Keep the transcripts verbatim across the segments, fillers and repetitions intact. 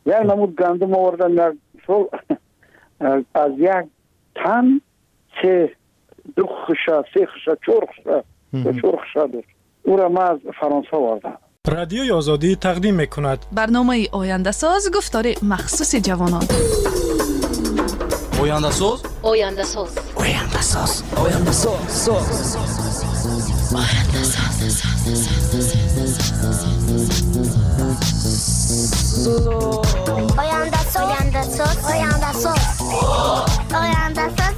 یک نمود گندم آوردن یک سال از یک تن سه دو خشا سه خشا چهار خشا چهار خشا داشت. او را ما از فرانسه آوردم. رادیوی آزادی تقدیم میکند برنامه آینده ساز گفتار مخصوص جوانان. آینده ساز آینده ساز آینده ساز آینده ساز آینده ساز آینده ساز آینده ساز آینده ساز آینده ساز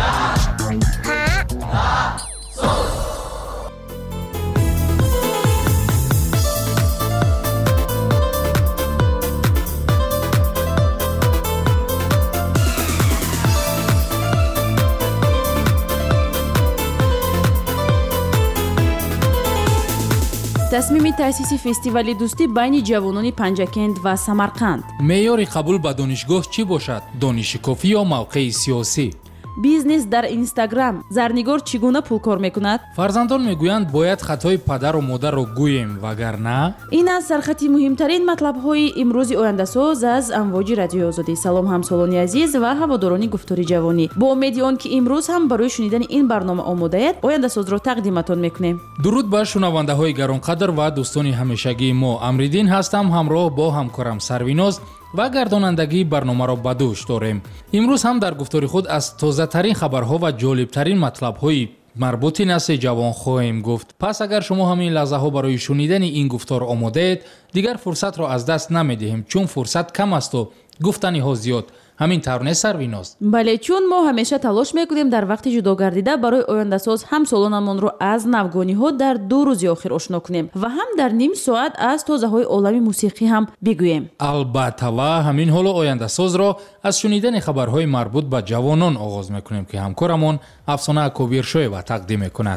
تصمیم تأسیس فستیوال دوستی بین جوانان پنجکند و سمرقند. معیار قبول به دانشگاه چی باشد؟ دانش کافی یا موقع سیاسی؟ بیزنس در اینستاگرام. زرنگار چگونه پول کار میکند؟ فرزندان میگویند باید خطای پدر و مادر را گوییم وگرنه. این از سرخطی مهمترین مطلب های امروز آینده ساز از امواج رادیو آزادی. سلام همسالان عزیز و هواداران گفتار جوانی. با امید آن که امروز هم برای شنیدن این برنامه آماده اید، آینده ساز را تقدیمتان میکنیم. درود بر شنونده های گرانقدر و دوستان همیشگی ما. امریدین هستم، همراه با همکارم سرویناز و گردانندگی برنامه را به دوش داریم. امروز هم در گفتار خود از تازه ترین خبرها و جالب ترین مطلب های مربوط نسل جوان خواهیم گفت. پس اگر شما همین لحظه ها برای شنیدن این گفتار آماده اید، دیگر فرصت را از دست نمیدهیم، چون فرصت کم است و گفتنی ها زیاد. همین طور نیست سرویناز؟ بله، چون ما همیشه تلاش میکنیم در وقت جدا گردیده برای آینده ساز هم سالانمان رو از نوگانی ها در دو روز آخر آشنا کنیم و هم در نیم ساعت از تازه های عالم موسیقی هم بگوییم. البته و همین حال آینده ساز را از شنیدن خبرهای مربوط به جوانان آغاز میکنیم که همکارمون افسانه کوبیرشویوا تقدیم میکند.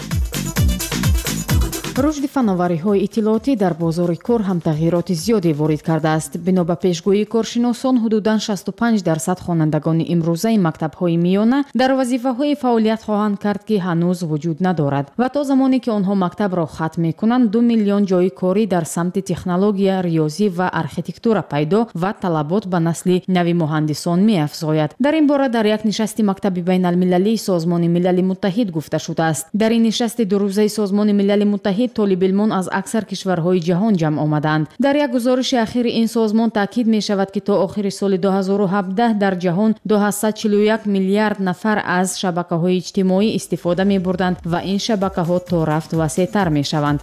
رشد فناوری‌های اطلاعاتی در بازار کار هم تغییرات زیادی وارد کرده است. بنا به پیشگویی کارشناسان، حدوداً شصت و پنج درصد خوانندگان امروزه مکتب‌های میانه در وظیفه‌های فعالیت خواهند کرد که هنوز وجود ندارد و تا زمانی که آنها مکتب را ختم می‌کنند، دو میلیون جای کاری در سمت تکنولوژی، ریاضی و آرکیتکتور پیدا و طلبات به نسل نوی مهندسان می‌افزاید. در این باره در یک نشست مکتب بین‌المللی سازمان ملل متحد گفته شده است. در این نشست دو روزه سازمان ملل متحد طالب علمان از اکثر کشورهای جهان جمع آمدند. در یک گزارش اخیر این سازمان تاکید می شود که تا آخر سال دو هزار و هفده در جهان دویست و چهل و یک میلیارد نفر از شبکه‌های اجتماعی استفاده می بردند و این شبکه‌ها تا رفت وسیع‌تر می شوند.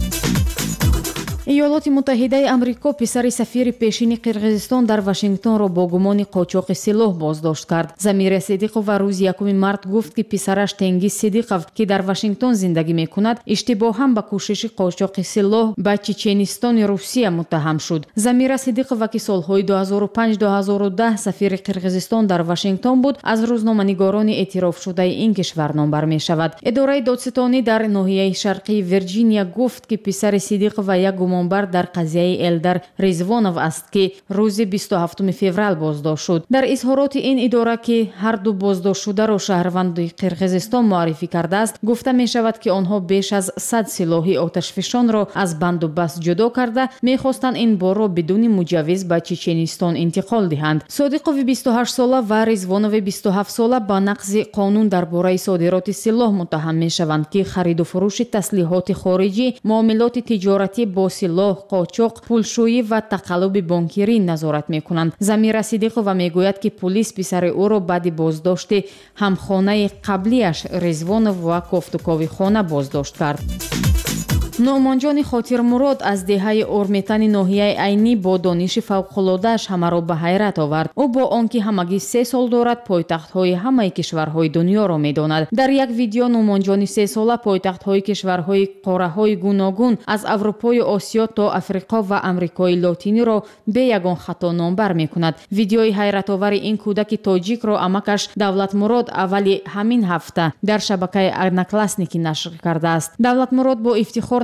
ایالات متحده آمریکا پسر سفیر پیشین قرقیزستان در واشنگتن را با گمان قاچاق سلاح بازداشت کرد. زمیر صدیقوف روز یکم مارس گفت که پسرش تنگیز صدیقوف که در واشنگتن زندگی می‌کند اشتباهاً به کوشش قاچاق سلاح به چچنستان روسیه متهم شد. زمیر صدیقوف که سالهای دو هزار و پنج تا دو هزار و ده سفیر قرقیزستان در واشنگتن بود، از روزنامه‌نگاران اعتراف شده این کشور نامبر می‌شود. اداره دادستانی در ناحیه شرقی ویرجینیا گفت که پسر صدیقوف یک گمان بر در قضیه الدر ریزوانوف است که روز بیست و هفتم فوریه بازداشت شد. در اظهارات این اداره که هر دو بازداشت شده را شهروند قرقیزستان معرفی کرده است، گفته می شود که آنها بیش از صد سلاح آتشفشان را از بند و بست جدا کرده می‌خواستند این بار را بدون مجوز به چچنستان انتقال دهند. صادقوف بیست و هشت ساله و ریزوانوف بیست و هفت ساله با نقض قانون درباره صادرات سلاح متهم می شوند که خرید و فروش تسلیحات خارجی، معاملات تجارتی با سلاح، قاچاق، پولشویی و تقلب بانکیری نظارت می‌کنند. زمیر صدیقوف میگوید که پلیس پسر او را بعد بازداشت همخانه قبلیش ریزوانوف و کافتوکاوی خانه بازداشت کرد. نعمانجان خاطر مراد از دهه اورمیتن ناحیه عینی با دانش فوق‌العاده‌اش همه را به حیرت آورد. او با آنکه همگی سه سال دارد، پایتخت‌های همه کشورهای دنیا را می‌داند. در یک ویدیو نعمانجان سه ساله پایتخت‌های کشورهای قاره‌های گوناگون از اروپا و آسیا تا افریقا و آمریکای لاتینی را به یگان خطا نامبر می‌کند. ویدیوی حیرت آور این کودک تاجیک را امکش دولت مراد اولی همین هفته در شبکه ارنکلاسنیکی نشر کرده است. دولت مراد با افتخار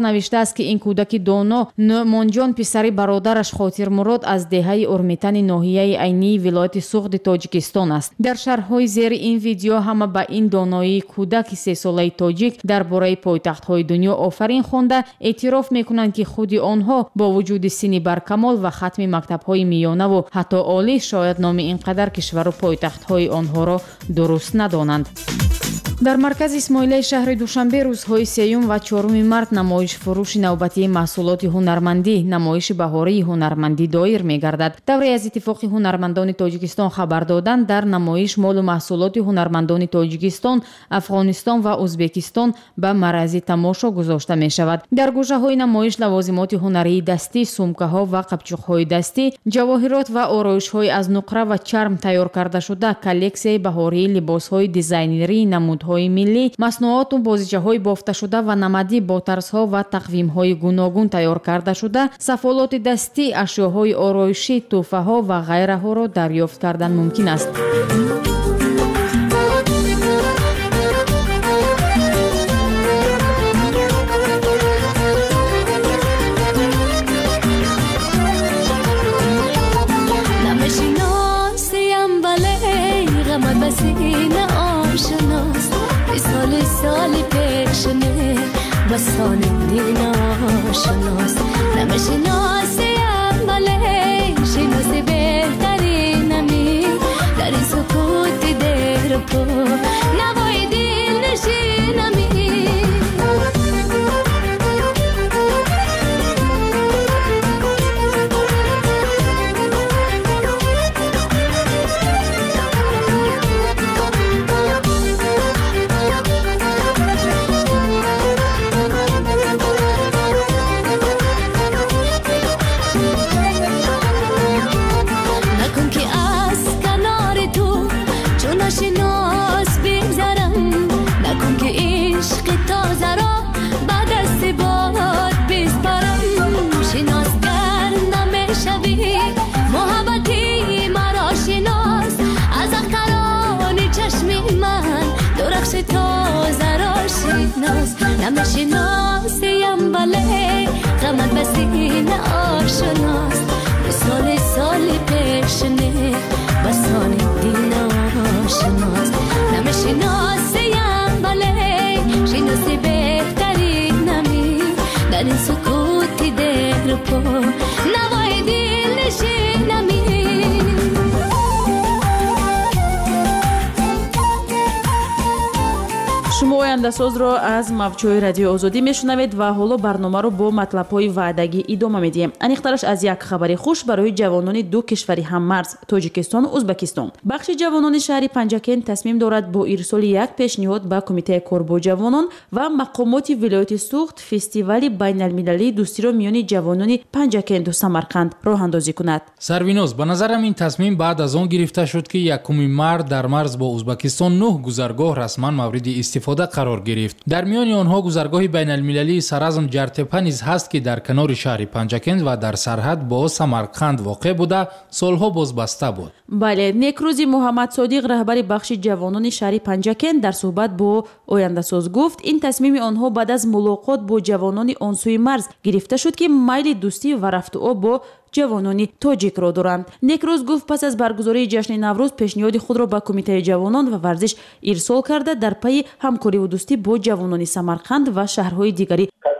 навиштааст ки ин кӯдаки доно нӯъмонҷон писари бародараш хотирмурод аз деҳаи урмитани ноҳияи айнии вилояти суғди тоҷикистон аст. дар шарҳҳои зери ин видео ҳама ба ин доноии кӯдаки сесолаи тоҷик дар бораи пойтахтҳои дунё офарин хонда эътироф мекунанд ки худи онҳо бо вуҷуди синни баркамол ва хатми мактабҳои миёнаву ҳатто олӣ шояд номи ин қадар кишвару пойтахтҳои онҳоро дуруст надонанд. дар маркази исмоилияи шаҳри душанбе рӯзҳои сеюм ва чоруми март намоишфурӯши навбатии маҳсулоти ҳунармандӣ намоиши баҳории ҳунармандӣ доир мегардад. давре аз иттифоқи ҳунармандони тоҷикистон хабар доданд, дар намоиш молу маҳсулоти ҳунармандони тоҷикистон, афғонистон ва ӯзбекистон ба маърази тамошо гузошта мешавад. дар гӯшаҳои намоиш лавозимоти ҳунарии дастӣ, сумкаҳо ва қапчуқҳои дастӣ, ҷавоҳирот ва ороишҳои аз нуқра ва чарм тайёр кардашуда, коллексияи баҳории либосҳои дизайнерии намудҳои миллӣ, маснуоту бозичаҳои бофташуда ва намадӣ бо тарзҳо ва тақвимҳои гуногун тайёр кардашуда, сафолоти дастӣ, ашёҳои ороишӣ, тӯҳфаҳо ва ғайраҳоро дарёфт кардан мумкин аст. سالی پیشنه بسان دین آشناس نمیشناسیم ولی شناسی بهترینمی در این سکوت دیر پو نوای دل نشینمی نمیشناسیم ولی غمت بسین آشناست سال سالی پیشنه بسان دین آشناست نمیشناسیم ولی شناسی بهترینمی در این سکوتی دیر پو نوای دل نشینمی шумо ояндасозро аз мавҷҳои радиои озодӣ мешунавед ва ҳоло барномаро бо матлабҳои ваъдагӣ идома медиҳем. аниқтараш аз як хабари хуш барои ҷавонони ду кишвари ҳаммарз тоҷикистону ӯзбекистон. бахши ҷавонони шаҳри панҷакен тасмим дорад бо ирсоли як пешниҳод ба кумитаи кор бо ҷавонон ва мақомоти вилояти суғд фестивали байналмилалии дӯстиро миёни ҷавонони панҷакенду самарқанд роҳандозӣ кунад. сарвиноз, ба назарам ин тасмим баъд аз он гирифта шуд ки якуми март дар марз бо ӯзбекистон нӯҳ гузаргоҳ расман мавриди истифода қарор гирифт. дар миёни онҳо гузаргоҳи байналмилалии саразм ҷартепа низ ҳаст ки дар канори шаҳри панҷакент ва дар сарҳад бо самарқанд воқеъ буда солҳо бозбаста буд. бале, некрӯзи муҳаммад содиқ раҳбари бахши ҷавонони шаҳри панҷакент дар суҳбат бо ояндасоз гуфт, ин тасмими онҳо баъд аз мулоқот бо ҷавонони он сӯи марз гирифта шуд ки майли дӯстӣ ва рафтуоб бо ҷавонони тоҷикро доранд. некрӯз гуфт пас аз баргузории ҷашни наврӯз пешниҳоди худро ба кумитаи ҷавонон ва варзиш ирсол карда дар пайи ҳамкориву дӯстӣ бо ҷавонони самарқанд ва шаҳрҳои дигари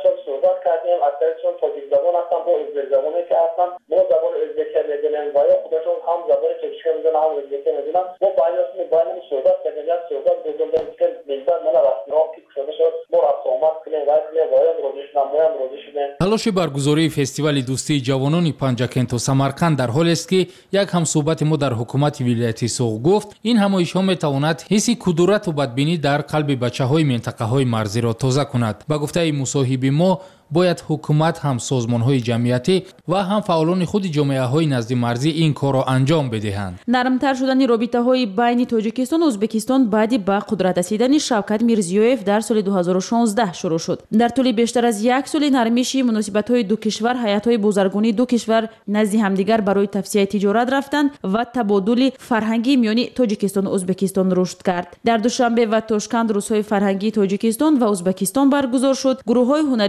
талоши баргузории фестивали дӯстии ҷавонони панҷакенту самарқанд дар ҳолест ки як ҳамсӯҳбати мо дар ҳукумати вилояти суғд гуфт, ин ҳамоишҳо метавонад ҳисси кудурату бадбинӣ дар қалби бачаҳои минтақаҳои марзиро тоза кунад. ба гуфтаи мусоҳиби мо, бояд ҳукумат ҳам созмонҳои ҷамъиятӣ ва ҳам фаъолони худи ҷомеаҳои назди марзӣ ин корро анҷом бидиҳанд. нармтар шудани робитаҳои байни тоҷикистону ӯзбекистон баъди ба қудрат расидани Шавкат Мирзиёев дар соли ду ҳазору шонздаҳ шурӯъ шуд. дар тӯли бештар аз як соли нармиши муносибатҳои ду кишвар, ҳаятҳои бозаргонии ду кишвар назди ҳамдигар барои тавсияи тиҷорат рафтанд ва табодули фарҳангӣ миёни тоҷикистону ӯзбекистон рушд кард. дар душанбе ва тошканд рӯзҳои фарҳангии тоҷикистон ва ӯзбекистон баргузор шуд. гурӯҳҳои ҳунарии ситора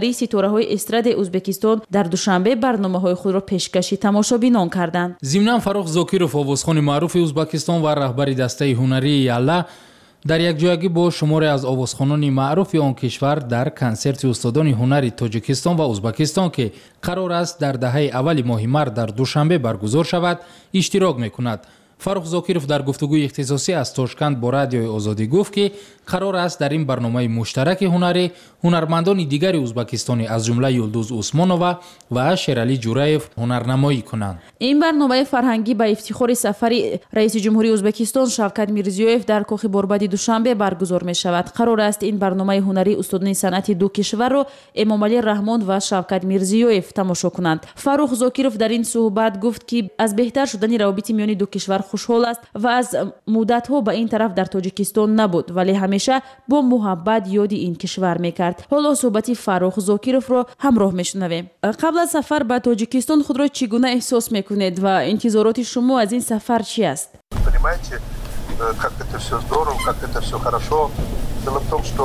ситораҳои эстрадаи ӯзбекистон дар душанбе барномаҳои худро пешкаши тамошобинон карданд. зимнан Фаррух Зокиров, овозхони маъруфи Ӯзбекистон ва раҳбари дастаи ҳунарии Ялла дар якҷоягӣ бо шуморе аз овозхонони маъруфи он кишвар дар консерти устодони ҳунари Тоҷикистон ва Ӯзбекистон, ки қарор аст дар даҳаи аввали моҳи март дар душанбе баргузор шавад, иштирок мекунад. Фаррух Зокиров дар гуфтугӯи ихтисосӣ аз Тошканд бо радиои Озодӣ гуфт, ки қарор аст дар ин барномаи муштараки ҳунарӣ ҳунармандони дигари Ӯзбекистонӣ аз ҷумла Юлдуз Усмонова ва Шералӣ Ҷураев ҳунарнамоӣ кунанд. ин барномаи фарҳангӣ ба ифтихори сафари раиси ҷумҳурии Ӯзбекистон Шавкат Мирзиёев дар Кохи Борбади душанбе баргузор мешавад. Қарор аст ин барномаи ҳунарии устодони санъати ду кишварро Эмомалӣ Раҳмон ва Шавкат Мирзиёев тамошо кунанд. Фаррух Зокиров дар ин суҳбат гуфт, ки аз беҳтар шудани равобити миёни ду кишвар хушҳол аст ва аз муддатҳо ба ин тараф дар Тоҷикистон набуд, вале ҳамеша бо муҳаббат ёди ин кишвар мекард. ҳоло суҳбати Фаррух Зокировро ҳамроҳ мешунавем. қабл аз сафар ба Тоҷикистон худро чӣ гуна эҳсос мекунед ва интизороти шумо аз ин сафар чи аст? Понимаете, как это все здорово, как это все хорошо. Дело в том, что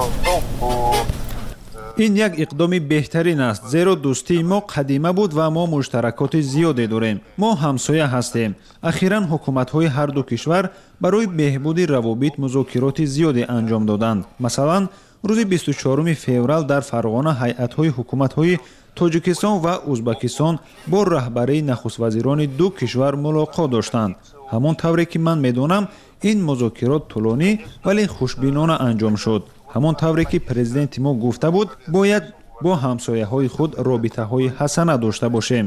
ин як иқдоми беҳтарин аст, зеро дӯстии мо қадима буд ва мо муштаракоти зиёде дорем. мо ҳамсоя ҳастем. ахиран ҳукуматҳои ҳарду кишвар барои беҳбуди равобит музокироти зиёде анҷом доданд. Масалан, рӯзи бисту чорум феврал дар Фарғона ҳайатҳои ҳукуматҳои Тоҷикистон ва Ӯзбекистон бо раҳбарии нахуствазирони ду кишвар мулоқот доштанд. ҳамон тавре ки ман медонам, ин музокирот тӯлонӣ вале хушбинона анҷом шуд. ҳамон тавре ки президенти мо гуфта буд, бояд бо ҳамсояҳои худ робитаҳои ҳасана дошта бошем.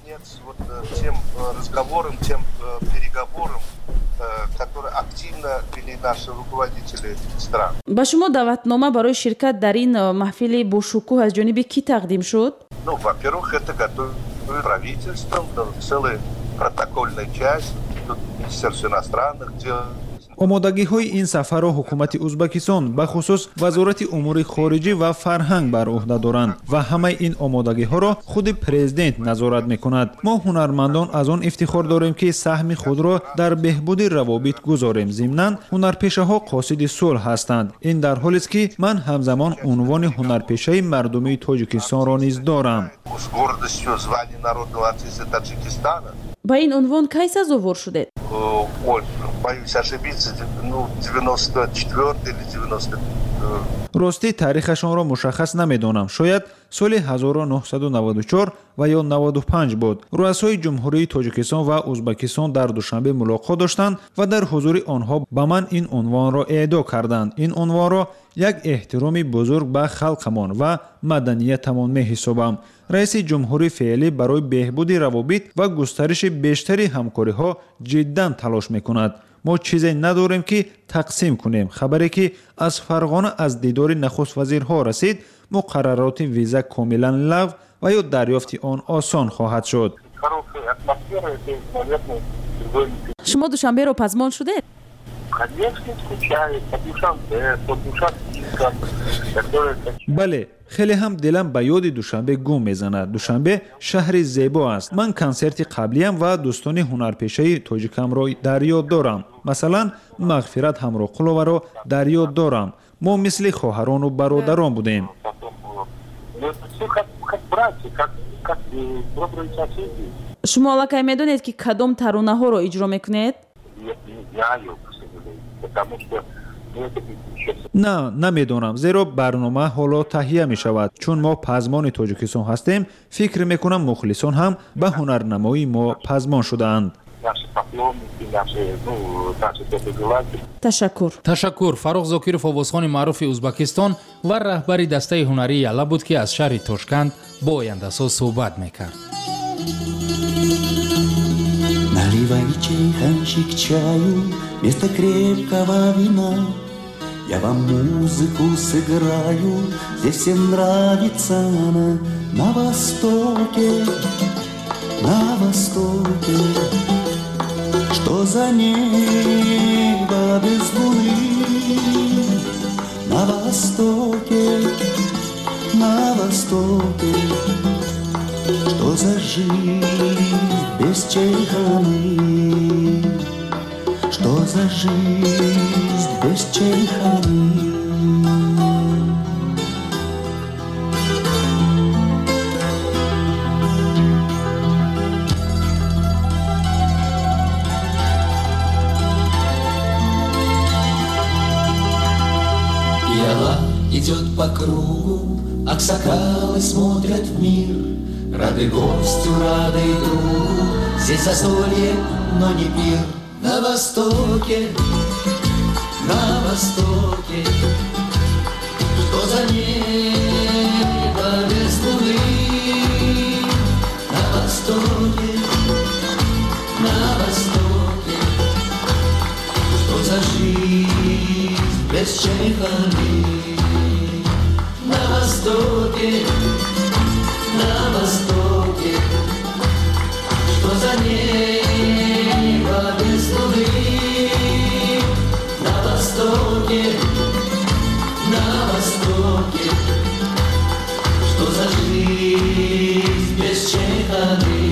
ба шумо даъватнома барои ширкат дар ин маҳфили бошукӯҳ аз ҷониби кӣ тақдим шуд? Ну, во-первых, это готовит правительство, целая протокольная часть, Министерство иностранных дел. омодагиҳои ин сафарро ҳукумати Ӯзбекистон ба хусус вазорати умури хориҷӣ ва фарҳанг бар уҳда доранд ва ҳамаи ин омодагиҳоро худи президент назорат мекунад. мо ҳунармандон аз он ифтихор дорем, ки саҳми худро дар беҳбуди равобит гузорем. зимнан ҳунарпешаҳо қосиди сулҳ ҳастанд. ин дар ҳолест, ки ман ҳамзамон унвони ҳунарпешаи мардумии Тоҷикистонро низ дорам. С гордостью звание народного артиста Таджикистана. ба ин унвон кай сазовор шудед? Ой, боюсь ошибиться, ну, девяносто четвёртый или девяносто. рости таърихашонро мушаххас намедонам. шояд соли ҳазору нуҳсаду наводу чор ва ё наводу панҷ буд. рӯъасои ҷумҳурии Тоҷикистон ва Ӯзбекистон дар душанбе мулоқот доштанд ва дар ҳузури онҳо ба ман ин унвонро эъдо карданд. ин унвонро як эҳтироми бузург ба халқамон ва маданиятамон меҳисобам. раиси ҷумҳурии феълӣ барои беҳбуди равобит ва густариши бештари ҳамкориҳо ҷиддан талош мекунад. мо чизе надорем, ки тақсим кунем. хабаре, ки аз Фарғона аз дидори нахуствазирҳо расид, муқаррароти виза комилан лағв ва ё дарёфти он осон хоҳад шуд. шумо душанберо пазмон шудед? бале, хеле ҳам дилам ба ёди душанбе гум мезанад. душанбе шаҳри зебо аст. ман консерти қаблиям ва дӯстони ҳунарпешаи тоҷикамро дар ёд дорам. масалан, Мағфират Ҳамроқуловаро дар ёд дорам. мо мисли хоҳарону бародарон будем. шумо аллакай медонед, ки кадом таронаҳоро иҷро мекунед? на, намедонам, зеро барнома ҳоло таҳия мешавад. чун мо пазмони Тоҷикистон ҳастем, фикр мекунам мухлисон ҳам ба ҳунарнамоии мо пазмон шудаанд. ташаккур. ташаккур. Фаррух Зокиров, овозхони маъруфи Ӯзбекистон ва раҳбари дастаи ҳунарии Ялла буд, ки аз шаҳри Тошканд бо Ояндасоз суҳбат мекард. Наливай чайханчик чаю вместо крепкого вина. Я вам музыку сыграю, здесь всем нравится она. На востоке, на востоке, что за небо без луны. На востоке, на востоке, что за жизнь без чайханы, что за жизнь без чайханы. идет по кругу, аксакалы смотрят в мир. Рады гостю, рады другу, здесь застолье, но не пир. На востоке, на востоке, что за небо без луны. На востоке, на востоке, что за жизнь без чайханы. На востоке, на востоке, что за небо без луны. На востоке, на востоке, что за жизнь без чайханы.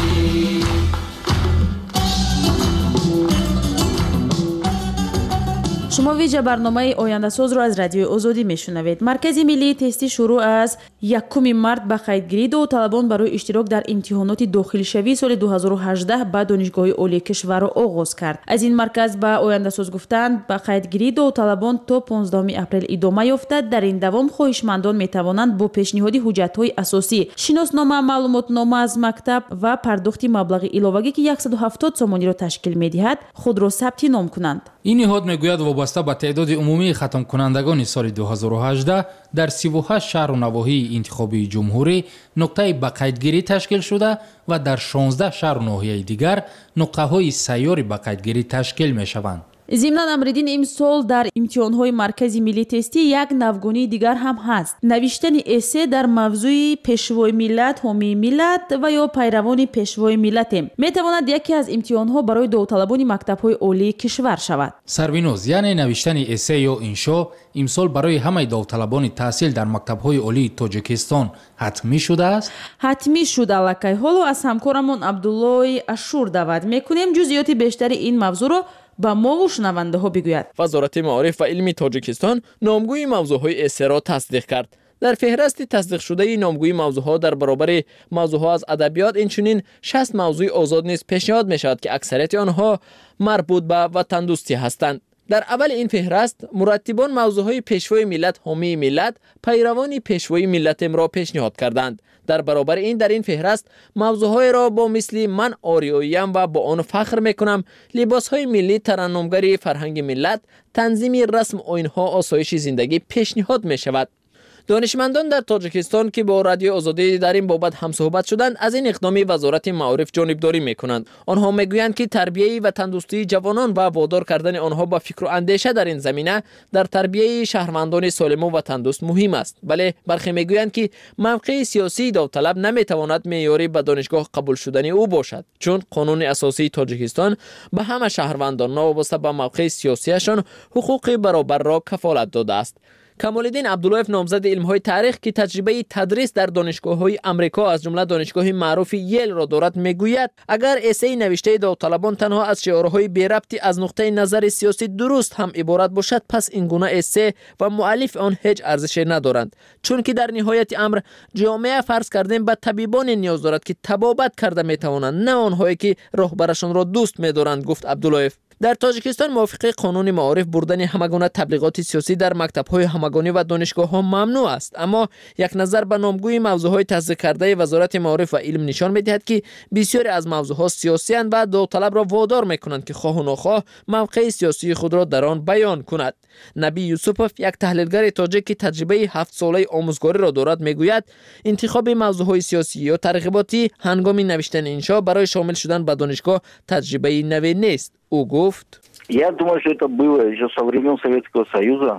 шумо виҷа барномаи ояндасозро аз радиои озодӣ мешунавед. маркази миллии тестӣ шурӯъ аз якуми март ба қайдгирии довталабон барои иштирок дар имтиҳоноти дохилишавии соли ду ҳазору ҳаждаҳ ба донишгоҳи олии кишварро оғоз кард. аз ин марказ ба ояндасоз гуфтанд ба қайдгирии довталабон то понздаҳуми апрел идома ёфта. дар ин давом хоҳишмандон метавонанд бо пешниҳоди ҳуҷҷатҳои асосӣ, шиноснома, маълумотнома аз мактаб ва пардохти маблағи иловагӣ ки яксаду ҳафтод сомониро ташкил медиҳад худро сабти ном кунанд. ин ниҳод мегӯяд вобаста ба теъдоди умумии хатмкунандагони соли ду ҳазору ҳаждаҳ дар сиву ҳашт шаҳру навоҳии интихобии ҷумҳурӣ нуқтаи ба қайдгирӣ ташкил шуда ва дар шонздаҳ шаҳру ноҳияи дигар нуқтаҳои сайёри ба қайдгирӣ ташкил мешаванд. зимнан амриддин имсол дар имтиҳонҳои маркази миллии тестӣ як навгонии дигар ҳам ҳаст. навиштани эссе дар мавзӯи пешвои миллат, ҳомии миллат ва ё пайравони пешвои миллатем метавонад яке аз имтиҳонҳо барои довталабони мактабҳои олии кишвар шавад. сарвиноз, яъне навиштани эссе ё иншо имсол барои ҳамаи довталабони таҳсил дар мактабҳои олии тоҷикистон ҳатмӣ шудааст? ҳатмӣ шуд аллакай. ҳоло аз ҳамкорамон абдуллои ашур даъват мекунем ҷузъиёти бештари ин мавзӯъро ба мову шунавандаҳо бигӯяд. вазорати маориф ва илми тоҷикистон номгӯи мавзӯъҳои эссе-ро тасдиқ кард. дар феҳристи тасдиқшудаи номгӯи мавзӯъҳо дар баробари мавзӯъҳо аз адабиёт инчунин шаст мавзӯи озод низ пешниҳод мешавад ки аксарияти онҳо марбут ба ватандӯстӣ ҳастанд. дар аввали ин феҳрист мураттибон мавзӯъҳои пешвои миллат, ҳомии миллат, пайравони пешвои миллатемро пешниҳод карданд. дар баробари ин дар ин феҳрист мавзӯъҳоеро бо мисли ман ориоиям ва бо он фахр мекунам, либосҳои миллӣ, тараннумгари фарҳанги миллат, танзими расм оинҳо, осоиши зиндагӣ пешниҳод мешавад. донишмандон дар тоҷикистон ки бо радиои озодӣ дар ин бобат ҳамсуҳбат шуданд, аз ин иқдоми вазорати маориф ҷонибдорӣ мекунанд. онҳо мегӯянд ки тарбияи ва тандурустии ҷавонон ва водор кардани онҳо ба фикру андеша дар ин замина дар тарбияи шаҳрвандони солиму ва тандуруст муҳим аст. бале бархе мегӯянд ки мавқеи сиёсии довталаб наметавонад меъёри ба донишгоҳ қабул шудани ӯ бошад, чун қонуни асосии тоҷикистон ба ҳама шаҳрвандон новобаста ба мавқеи сиёсиашон ҳуқуқи баробарро кафолат додааст. камолиддин абдуллоев, номзади илмҳои таърих ки таҷрибаи тадрис дар донишгоҳҳои амрико аз ҷумла донишгоҳи маъруфи Йелро дорад, мегӯяд агар эссеи навиштаи довталабон танҳо аз шиорҳои берабти аз нуқтаи назари сиёсӣ дуруст ҳам иборат бошад, пас ин гуна эссе ва муаллифи он ҳеҷ арзише надоранд, чунки дар ниҳояти амр ҷомеа фарз кардем ба табибоне ниёз дорад ки табобат карда метавонанд, на онҳое ки роҳбарашонро дӯст медоранд, гуфт Абдуллоев. дар тоҷикистон мувофиқи қонуни маориф бурдани ҳамагуна таблиғоти сиёсӣ дар мактабҳои ҳамагонӣ ва донишгоҳҳо мамнӯъ аст, аммо як назар ба номгӯи мавзӯъҳои тасдиқкардаи вазорати маориф ва илм нишон медиҳад ки бисёре аз мавзӯъҳо сиёсианд ва довталабро водор мекунанд ки хоҳу нохоҳ мавқеи сиёсии худро дар он баён кунад. набий юсупов, як таҳлилгари тоҷик ки таҷрибаи ҳафтсолаи омӯзгориро дорад, мегӯяд интихоби мавзӯъҳои сиёсӣ ё тарғиботӣ ҳангоми навиштани иншо барои шомил шудан ба донишгоҳ таҷрибаи наве нест. ӯ гуфт: Я думаю, что это было еще со времен Советского Союза.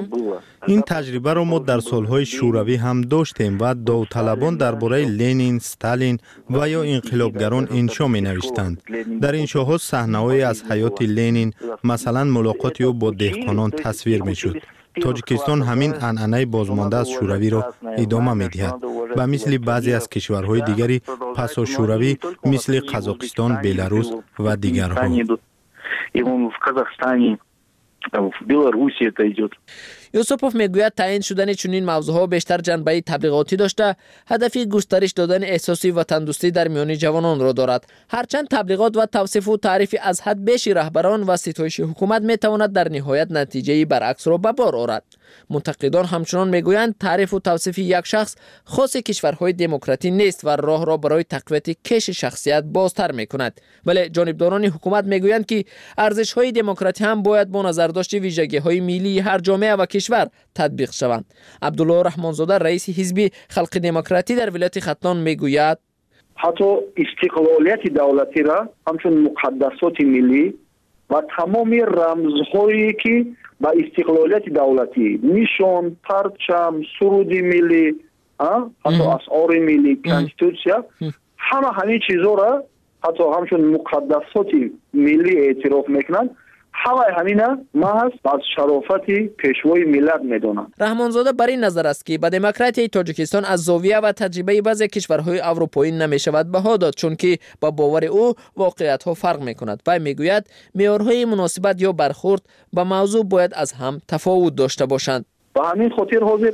ин таҷрибаро мо дар солҳои шӯравӣ ҳам доштем ва довталабон дар бораи Ленин, Сталин ва ё инқилобгарон иншо менавиштанд. дар иншоҳо саҳнаҳое аз ҳаёти Ленин, масалан мулоқоти ӯ бо деҳқонон тасвир мешуд. тоҷикистон ҳамин анъанаи бозмонда аз шӯравиро идома медиҳад, ба мисли баъзе аз кишварҳои дигари пасошӯравӣ мисли Қазоқистон, Беларус ва дигарҳо. И он в Казахстане, в Беларуси это идет. یوسپوف میگوید تعیین شدن چنین موضوعها بیشتر جنبه تبلیغاتی داشته، هدفی گسترش دادن احساس وطن دوستی در میان جوانان را دارد. هرچند تبلیغات و توصیف و تعریف از حد بیش رهبران و ستایش حکومت میتواند در نهایت نتیجه برعکس را به بار آورد. منتقدان همچنان میگویند تعریف و توصیف یک شخص خاص کشورهای دموکراتی نیست و راه را برای تقویت کش شخصیت بازتر میکند. ولی جانبداران حکومت میگویند که ارزش‌های دموکراتی هم باید با نظر داشت ویژگی‌های ملی هر جامعه و کشور تطبیق شوند. عبدالله رحمانزاده رئیس حزب خلق دموکراتی در ولایت ختلان میگوید حتی استقلالیت دولتی را همچون مقدسات ملی و تمام رمزهایی که با استقلالیت دولتی نشان، پرچم، سرود ملی، حتی اسعار ملی، کنستیتوسیا، همه همین چیزها را حتی همچون مقدسات ملی اعتراف میکنند. همه همینا محض از شرافت پیشوای ملت میدونند. رحمانزاده بر این نظر است که به دموکراسی تاجیکستان از زاویه و تجربه بعضی کشورهای اروپایی نمیشود بها داد، چون که با باور او واقعیت ها فرق میکند. وی میگوید معیارهای مناسبت یا برخورد با موضوع باید از هم تفاوت داشته باشند. به همین خاطر حاضر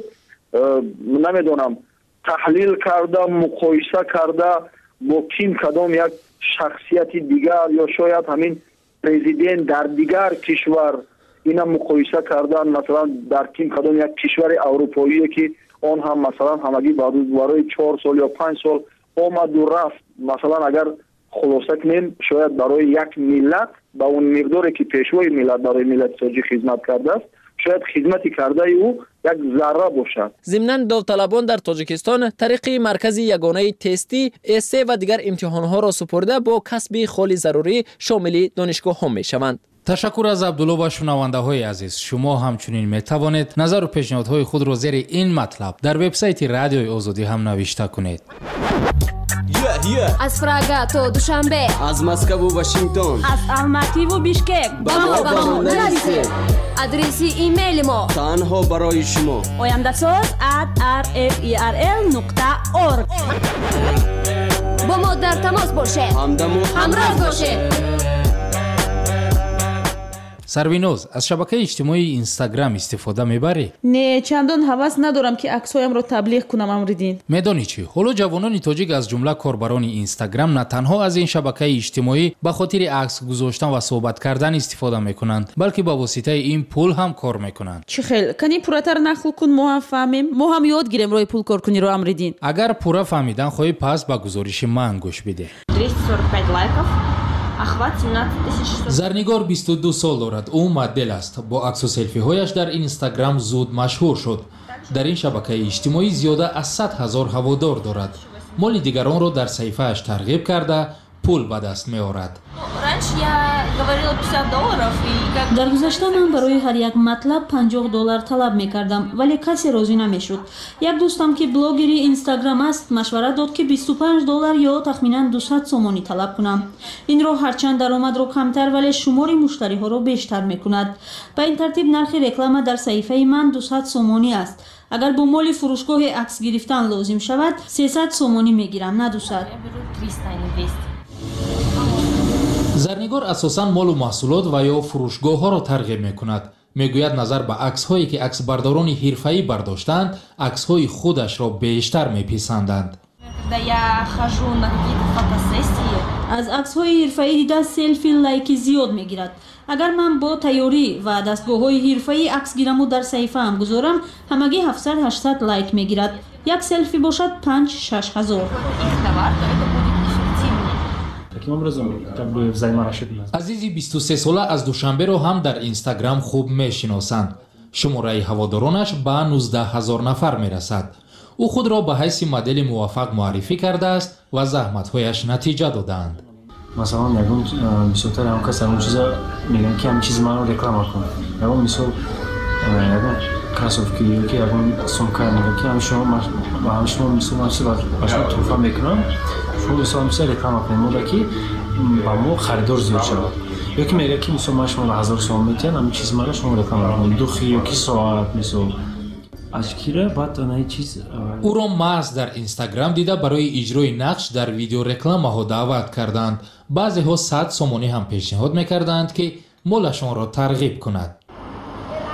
نمیدونم تحلیل کرده، مقایسه کرده با کیم کدام یک شخصیت دیگر یا شاید همین پرزیدنت در دیگر کشور اینا مقایسه کردن، مثلا در کیم کدام یک کشور اروپایی که آن هم مثلا همگی برای چهار سال یا پنج سال آمد و رفت، مثلا اگر خلاصه کنیم شاید برای یک ملت با اون مقداری که پیشوای ملت برای ملت تاجیک خدمت کرده است شاید خدمتی کرده او یک ذره باشد. ضمناً داوطلبان در تاجیکستان طریق مرکز یگانه تستی اسه و دیگر امتحانها را سپرده با کسب خالی ضروری شامل دانشگاه ها می شوند. تشکر از عبدالله و شنونده های عزیز. شما همچنین می توانید نظر و پیشنهادهای خود را زیر این مطلب در وبسایت رادیوی آزادی هم نوشته کنید. Yeah, yeah. از پراگا تا دوشنبه، از مسکو و واشنگتن، از الماتی و بیشکک با ما با ما نویسید. آدرس ایمیل ما تنها برای شما oyandasaz at r f e r l نقطه org. با ما در تماس باشید، همدم و همراه باشید. سروینوز از شبکه اجتماعی اینستاگرام استفاده میبری؟ نه، چندان حواس ندارم که عکسایم رو تبلیغ کنم. امریدین میدانی چی؟ حالا جوانان تاجیک از جمله کاربران اینستاگرام نه تنها از این شبکه اجتماعی به خاطر عکس گذاشتن و صحبت کردن استفاده میکنند، بلکه با واسطه این پول هم کار میکنند. چی خیل کنی پورتر نخل کن، ما هم فهمیم، ما هم یاد گیریم روی پول کار کنی رو. امریدین اگر پورا فهمیدن خواهی پس به گزارش من گوش بده. двести сорок пять лайков. охват семнадцать тысяч шестьсот. زرنگار بیست و دو سال دارد. او مدل است. با عکس و سلفی هایش در اینستاگرام زود مشهور شد. در این شبکه اجتماعی زیاده از صد هزار هوادار دارد. مال دیگران را در صفحه اش ترغیب کرده پول به دست می آورد. در گذشته من برای هر یک مطلب پنجاه دلار طلب می کردم، ولی کسی راضی نمی شد. یک دوستم که بلاگری اینستاگرام است مشورت داد که بیست و پنج دلار یا تخمینا دویست سومانی طلب کنم. این را هرچند درآمد را کمتر ولی شمار مشتری ها را بیشتر می کند. به این ترتیب نرخ رکلام در صفحه من دویست سومانی است. اگر با مال فروشگاه عکس گرفتن لازم شود سیصد سومانی می گیرم، نه دویست. زرنگار اساساً مال و محصولات و یا فروشگاه ها را ترغیب می کند. می گوید نظر به عکس هایی که عکس برداران حرفه‌ای برداشتند، عکس های خودش را بیشتر می پسندند. از عکس های حرفه‌ای دیده سلفی لایک زیاد می گیرد. اگر من با تیاری و دستگاه های حرفه‌ای عکس گیرم و در صفحه هم گذارم همگی هفتصد هشتصد لایک می گیرد. یک سلفی باشد پنج شش هزار. عزیزی بیست و سه ساله از دوشنبه را هم در اینستاگرام خوب می شناسند. شماره هوادارانش به نوزده هزار نفر می رسد. او خود را به حیث مدل موفق معرفی کرده است و زحمت‌هایش نتیجه دادند. مثلا یگون میسوتر هم کس همون چیزا میگن که همین چیز من رو رکلام کن. یگون میسو یگون کسوف که یکی یگون سومکار میگه که همین شما با همین شما میسو ماشی با شما توفا میکنم. شما میسو همیشه رکلام کنیم مودا که با ما خریدار زیاد شود. یکی میگه که میسو ما شما هزار سوم میتین همین چیز ما رو شما رکلام کنیم. دو خی یکی ساعت میسو اشکیره بعد آنها چیز او را محض در اینستاگرام دیده برای اجرای نقش در ویدیو رکلام ها دعوت کردند. بعضی ها صد سومانی هم پیشنهاد میکردند که مالشان را ترغیب کند.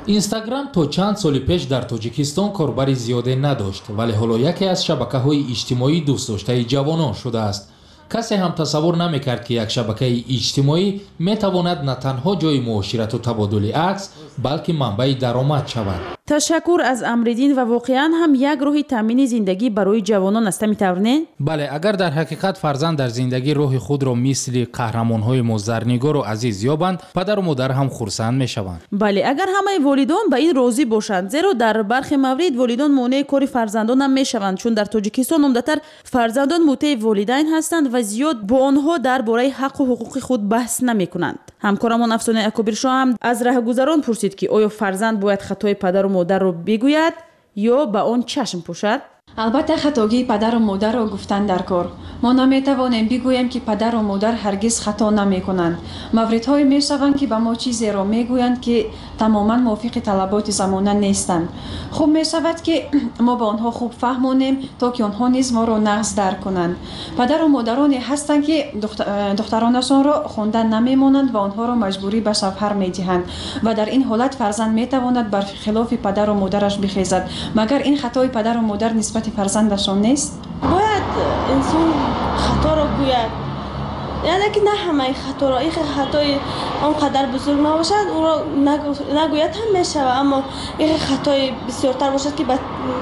اینستاگرام تو چند سال پیش در تاجیکستان کاربری زیاده نداشت، ولی حالا یکی از شبکه‌های اجتماعی دوست داشته جوانان شده است. کسی هم تصور نمی‌کرد که یک شبکه اجتماعی می‌تواند نه تنها جای معاشرت و تبادل عکس، بلکه منبع درآمد شود. تشکر از امریدین و واقعا هم یک راه تامین زندگی برای جوانان است، می‌توانید نه؟ بله، اگر در حقیقت فرزند در زندگی راه خود را مثل قهرمان‌های مزرنگار و عزیز یابند، پدر و مادر هم خرسند می‌شوند. بله، اگر همه والدان به این راضی باشند، زیرا در برخی موارد والدان مانع کار فرزندان هم می‌شوند، چون در تاجیکستان عمدتاً فرزندان مطیع والدین هستند و زیاد با آنها درباره حق و حقوق خود بحث نمی‌کنند. همکارمان افسانه اکبرشاه هم از راهگذران پرسید که آیا فرزند باید خطای پدر و مادر را بگوید یا به آن چشم پوشد؟ البته خطاگی پدر و مادر را گفتن در کار. ما نمیتوانیم بگوییم که پدر و مادر هرگز خطا نمی کنند. موردهایی می شوند که به ما چیزی را می گویند که تماما موافق طلبات زمانه نیستند. خوب می شود که ما به آنها خوب فهمانیم تا که آنها نیز ما را نقص درک کنند. پدر و مادرانی هستند که دختر... دخترانشان را خواندن نمی مانند و آنها را مجبوری به شوهر می دهند و در این حالت فرزند می تواند بر خلاف پدر و مادرش بخیزد. مگر این خطای پدر و مادر نسبت فرزندشان نیست؟ باید انسان خطا را گوید، یعنی که نه همه خطا را، این خطای آنقدر بزرگ نباشد او را نگوید هم می شود، اما این خطای بسیارتر باشد که با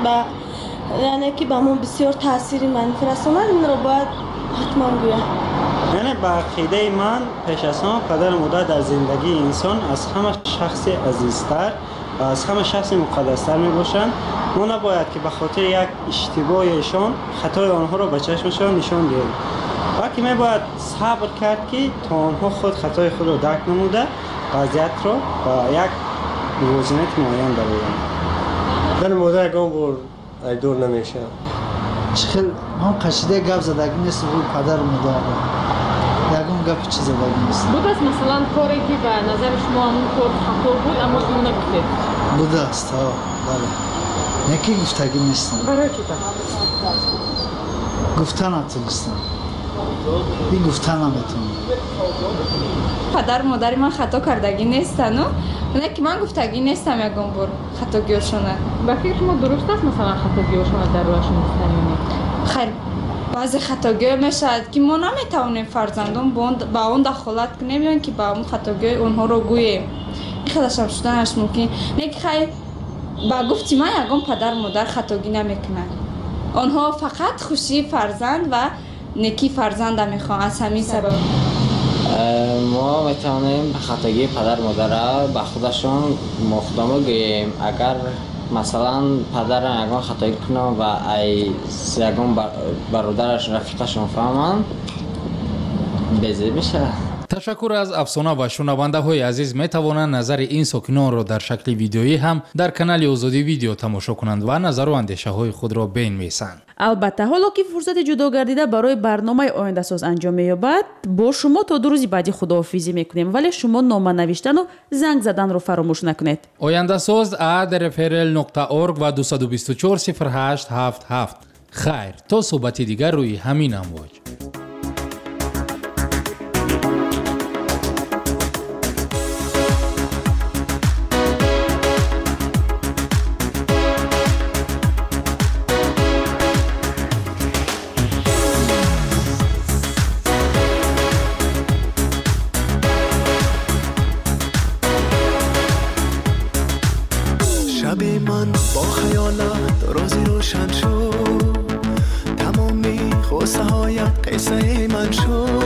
یعنی که به ما بسیار تاثیر منفی رساند، این را باید حتما گوید. یعنی به عقیده من پیش از همه پدر و مادر در زندگی انسان از همه شخص عزیزتر و از همه شخص مقدستر می باشند. ما نباید که به خاطر یک اشتباهشان خطای آنها را به چشمشان نشان دهیم، بلکه می باید صبر کرد که تا آنها خود خطای خود را درک نموده وضعیت را با یک موازنه معین درآورند. من مادر گام بر ای دور نمیشه. چخیل ما قشیده گپ زدگی نیست روی پدر و مادر. یگون گپ چیز زدگی نیست. بود است مثلا کاری که به نظر شما همون کار خطا بود اما شما نگفتید؟ بوده است ها، بله. یکی گفتگی نیستم. برای چی گفتن نتونستم. این گفتن نمیتونم. پدر مادر من خطا کردگی نیستن و نه که من گفتگی نیستم یگان بار خطاگیشونه. به فکر شما درست است مثلا خطاگیشونه در روشون نیستن؟ خیر، بعضی خطاگی میشد که ما نمیتوانیم فرزندان با اون دخالت کنیم یا که با اون خطاگی اونها رو گوییم. این خودشم شدنش ممکن نه که خیر با گفتی من یگان پدر مادر خطاگی نمیکنن. آنها فقط خوشی فرزند و نکی فرزند میخوان. از همین سبب ما میتونیم خطاگی پدر مادر را به خودشون مخدام گوییم. اگر مثلا پدر یگان خطایی کنه و ای یگان برادرش رفیقشون فهمن بزه میشه. تشکر از افسانه و شنونده های عزیز. می توانند نظر این ساکنان را در شکل ویدیویی هم در کانال آزادی ویدیو تماشا کنند و نظر و اندیشه های خود را بنویسند. البته حالا که فرصت جدا گردیده برای برنامه آینده ساز انجام می‌یابد، با شما تا دو روز بعدی خداحافظی میکنیم، ولی شما نامه نوشتن و زنگ زدن رو فراموش نکنید. آینده ساز ات اف ار ال نقطه اورگ و دو دو چهار صفر هشت هفت هفت. خیر تا صحبت دیگر روی همین امواج. شب من با خیالت روزی روشن شد، تمامی خواسته هایت قصه من شد.